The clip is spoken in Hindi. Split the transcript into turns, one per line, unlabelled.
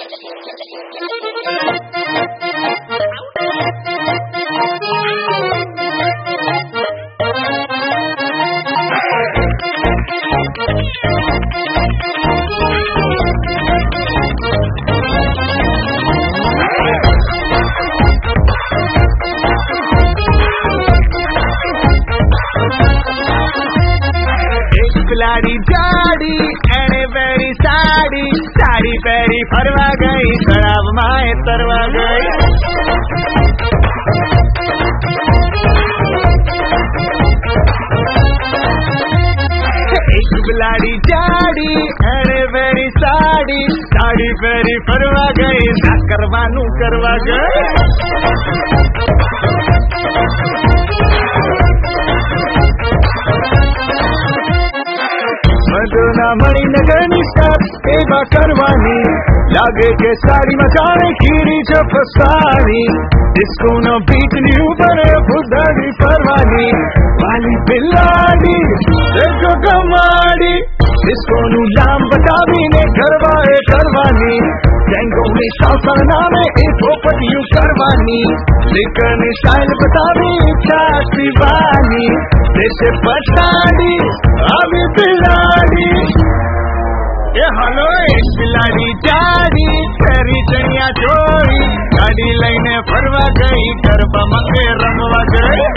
लाड़ी जाड़ी एने पैरी साड़ी साड़ी पैरी फरवा गई शराब माए तरवा गई। एक गुलाड़ी जाड़ी एने पैरी साड़ी साड़ी पैरी फरवा गई ना करवानू करवा गई। मधुना मणिनगरनी सब सेवा करवानी लागे के साड़ी मचाने खीरी जो फसानी इसको न बीतनी ऊपर बुधानी परवानी वाली बिलाड़ी देखो कमाड़ी इसको नू लाम बतावी ने करवाए करवानी टैंगो में सासना में एक पोपटियों करवानी लेकिन स्टाइल बतावी छाती वाली जैसे पछाड़ी अभी बिलाड़ी ये हलो एक बिलाड़ी जाड़ी तेरी चनिया चोरी गाड़ी लईने फरवा गई गरबा मंगे रंगवा गई।